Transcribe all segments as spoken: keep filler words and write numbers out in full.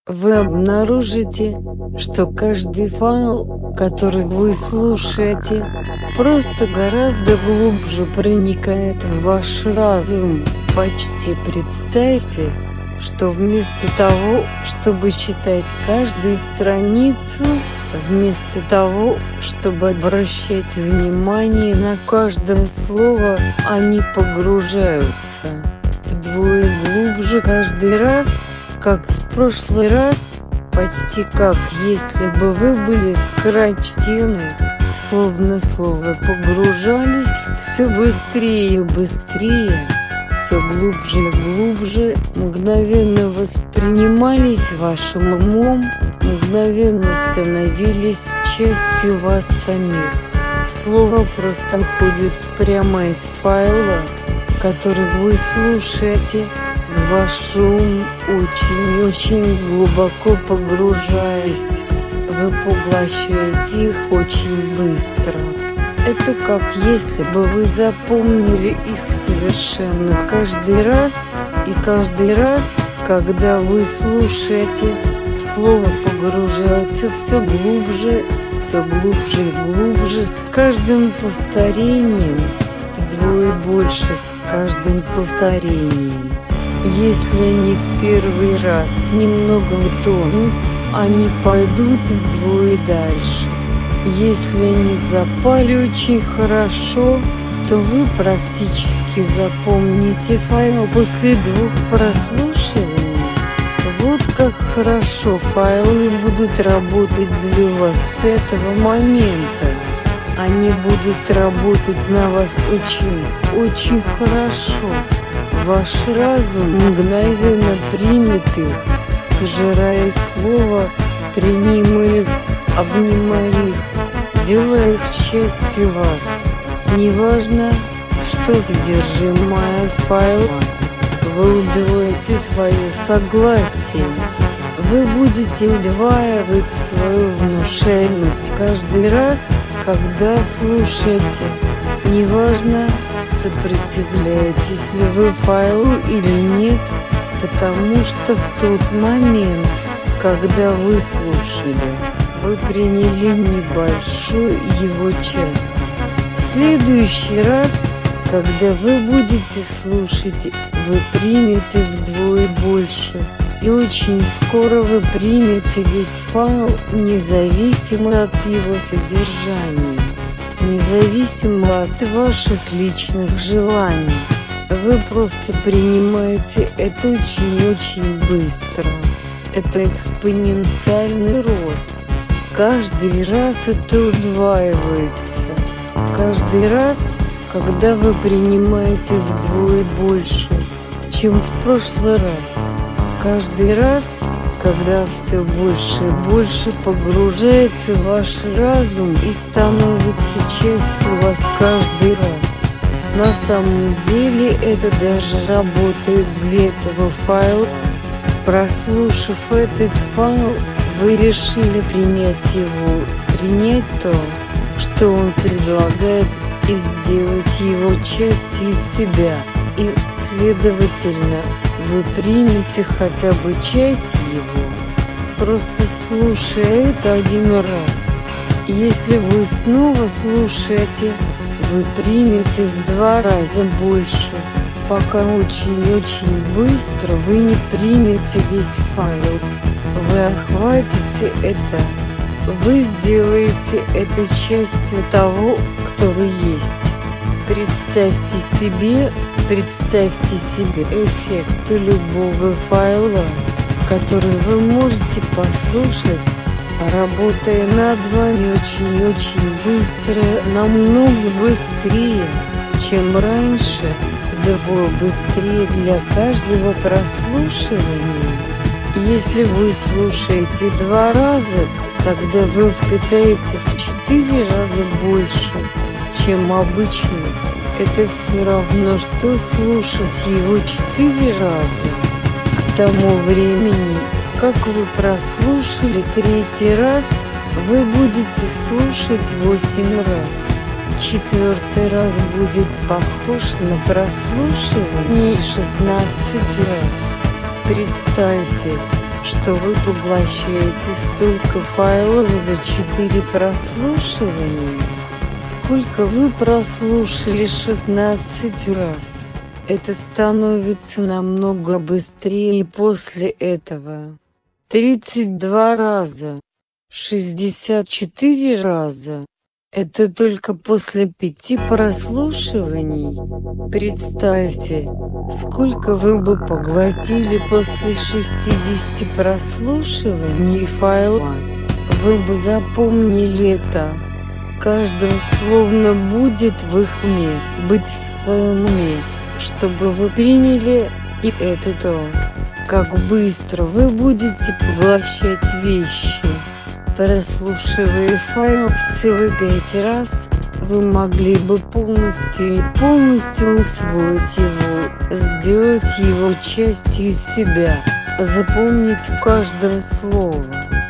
вы обнаружите, что каждый файл, который вы слушаете, просто гораздо глубже проникает в ваш разум. Почти представьте, что вместо того, чтобы читать каждую страницу, вместо того, чтобы обращать внимание на каждое слово, они погружаются вдвое глубже каждый раз, как в прошлый раз, почти как если бы вы были скрач-стены, словно слово погружались все быстрее и быстрее, все глубже и глубже, мгновенно воспринимались вашим умом, мгновенно становились частью вас самих. Слово просто уходит прямо из файла, который вы слушаете, в ваш ум, очень-очень глубоко погружаясь. Вы поглощаете их очень быстро. Это как если бы вы запомнили их совершенно каждый раз, и каждый раз, когда вы слушаете, слово погружается все глубже, все глубже и глубже, с каждым повторением, вдвое больше с каждым повторением. Если они в первый раз немного утонут, они пойдут вдвое дальше. Если они запали очень хорошо, то вы практически запомните файл после двух прослушиваний. Вот как хорошо файлы будут работать для вас с этого момента. Они будут работать на вас очень, очень хорошо. Ваш разум мгновенно примет их, пожирая слово, принимая их, обнимая их, делая их частью вас. Неважно, что содержимое файла, вы удвоите свое согласие. Вы будете удваивать свою внушаемость каждый раз, когда слушаете. Неважно, сопротивляетесь ли вы файлу или нет, потому что в тот момент, когда вы слушали, вы приняли небольшую его часть. В следующий раз, когда вы будете слушать, вы примете вдвое больше. И очень скоро вы примете весь файл, независимо от его содержания, независимо от ваших личных желаний. Вы просто принимаете это очень-очень быстро. Это экспоненциальный рост. Каждый раз это удваивается. Каждый раз, когда вы принимаете вдвое больше, чем в прошлый раз. Каждый раз, когда все больше и больше погружается в ваш разум и становится частью вас каждый раз. На самом деле это даже работает для этого файла. Прослушав этот файл, вы решили принять его, принять то, что он предлагает, и сделать его частью себя. И, следовательно, вы примете хотя бы часть его, просто слушая это один раз. Если вы снова слушаете, вы примете в два раза больше, пока очень-очень быстро вы не примете весь файл. Вы охватите это, вы сделаете это частью того, кто вы есть. Представьте себе, представьте себе эффект любого файла, который вы можете послушать, работая над вами очень-очень быстро, намного быстрее, чем раньше, вдвое быстрее для каждого прослушивания. Если вы слушаете два раза, тогда вы впитаете в четыре раза больше, чем обычно. Это все равно, что слушать его четыре раза. К тому времени, как вы прослушали третий раз, вы будете слушать восемь раз. Четвертый раз будет похож на прослушивание шестнадцать раз. Представьте, что вы поглощаете столько файлов за четыре прослушивания? Сколько вы прослушали? шестнадцать раз. Это становится намного быстрее после этого. тридцать два раза. шестьдесят четыре раза. Это только после пяти прослушиваний. Представьте, сколько вы бы поглотили после шестидесяти прослушиваний файла. Вы бы запомнили это. Каждое словно будет в их уме, быть в своем уме, чтобы вы приняли и это то, как быстро вы будете поглощать вещи. Прослушивая файл всего пять раз, вы могли бы полностью и полностью усвоить его, сделать его частью себя, запомнить каждое слово.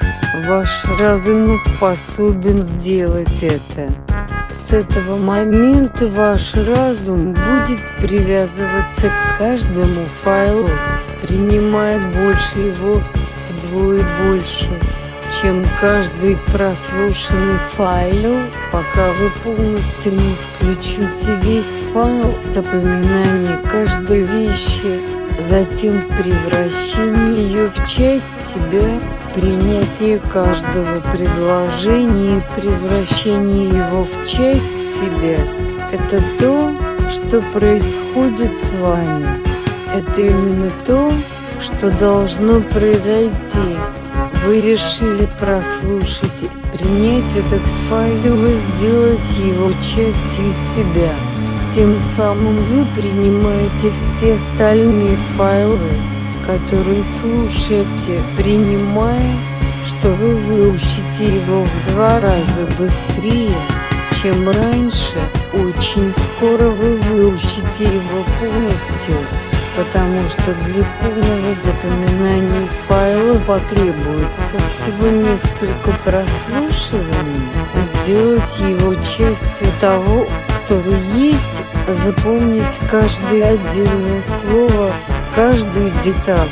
Ваш разум способен сделать это. С этого момента ваш разум будет привязываться к каждому файлу, принимая больше его вдвое больше, чем каждый прослушанный файл, пока вы полностью не включите весь файл запоминания каждой вещи, затем превращение ее в часть себя, принятие каждого предложения и превращение его в часть себя. Это то, что происходит с вами. Это именно то, что должно произойти. Вы решили прослушать, принять этот файл и сделать его частью себя. Тем самым вы принимаете все остальные файлы, которые слушаете, принимая, что вы выучите его в два раза быстрее, чем раньше. Очень скоро вы выучите его полностью, потому что для полного запоминания файла потребуется всего несколько прослушиваний. Сделать его частью того, кто вы есть, запомнить каждое отдельное слово, каждую деталь,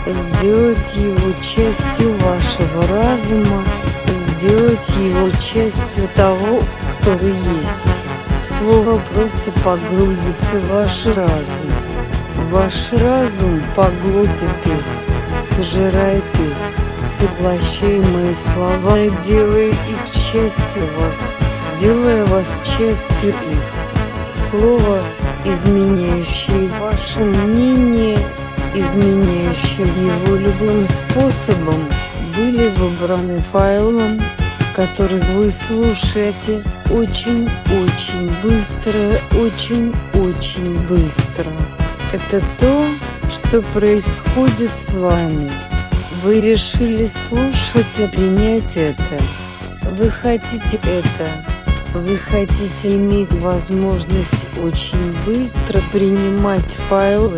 сделать его частью вашего разума, сделать его частью того, кто вы есть. Слово просто погрузится в ваш разум. Ваш разум поглотит их, пожирает их, поглощаемые слова и делает их частью вас, делая вас частью их. Слово, изменяющее ваше мнение, изменяющее его любым способом, были выбраны файлом, который вы слушаете очень-очень быстро, очень-очень быстро. Это то, что происходит с вами. Вы решили слушать и принять это. Вы хотите это. Вы хотите иметь возможность очень быстро принимать файлы,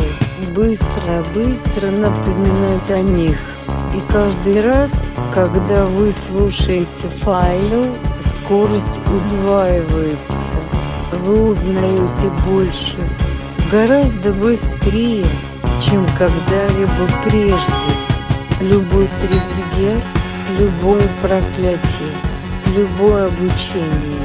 быстро-быстро напоминать о них. И каждый раз, когда вы слушаете файл, скорость удваивается. Вы узнаете больше, гораздо быстрее, чем когда-либо прежде. Любой триггер, любое проклятие, любое обучение.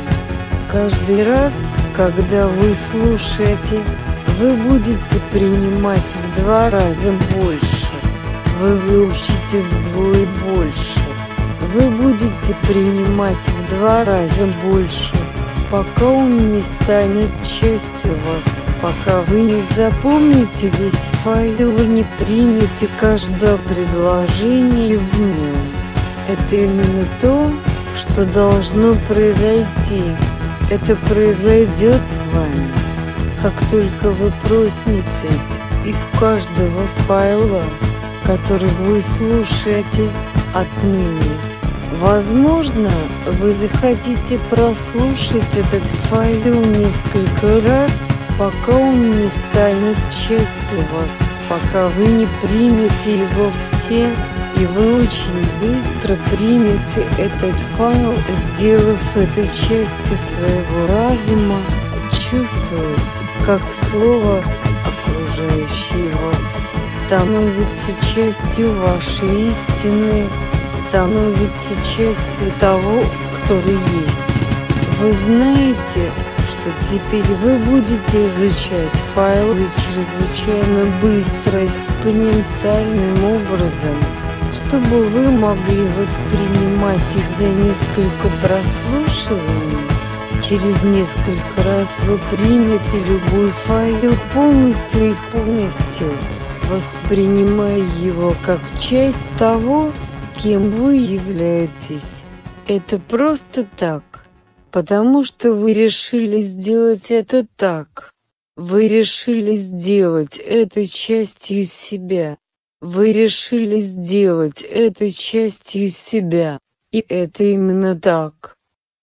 Каждый раз, когда вы слушаете, вы будете принимать в два раза больше. Вы выучите вдвое больше. Вы будете принимать в два раза больше, пока он не станет частью вас, пока вы не запомните весь файл и не примете каждое предложение в нем. Это именно то, что должно произойти. Это произойдет с вами, как только вы проснетесь из каждого файла, который вы слушаете отныне. Возможно, вы захотите прослушать этот файл несколько раз, пока он не станет частью вас, пока вы не примете его все, и вы очень быстро примете этот файл, сделав это частью своего разума, чувствуя, как слово, окружающее вас, становится частью вашей истины, становится частью того, кто вы есть. Вы знаете, что теперь вы будете изучать файлы чрезвычайно быстро, экспоненциальным образом, чтобы вы могли воспринимать их за несколько прослушиваний. Через несколько раз вы примете любой файл полностью и полностью, воспринимая его как часть того, кем вы являетесь. Это просто так, потому что вы решили сделать это так. Вы решили сделать это частью себя. Вы решили сделать это частью себя. И это именно так.